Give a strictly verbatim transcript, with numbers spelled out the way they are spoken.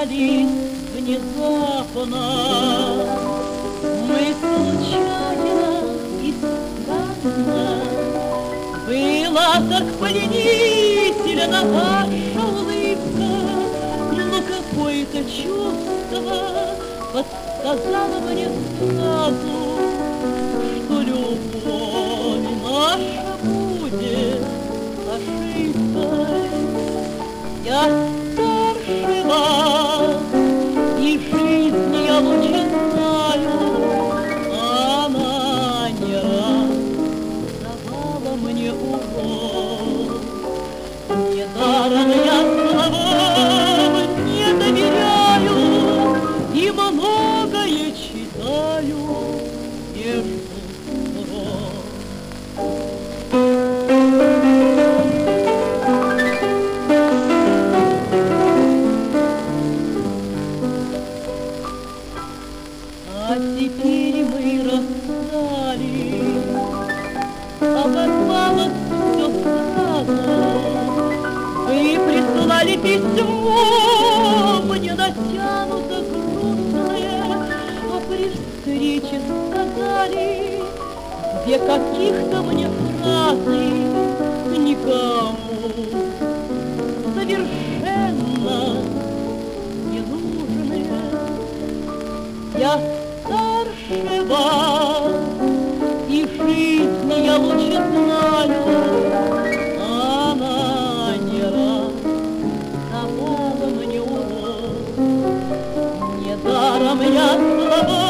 расстались внезапно. Мы случайно и странно. Была так пленительна ваша улыбка, но какое-то чувство подсказало мне сразу, что любовь наша будет ошибкой. Я старше вас, и жизнь я лучше знаю. Она не раз давала мне урок. Недаром я словам не доверяю и многое читаю между строк. А теперь мы расстались, оборвалось все сразу. Вы прислали письмо, мне натянуто грустное, а при встрече сказали две каких-то мне фразы, никому совершенно ненужные. Я старше вас, и жизнь я лучше знаю. Она не раз давала мне урок. Недаром я слова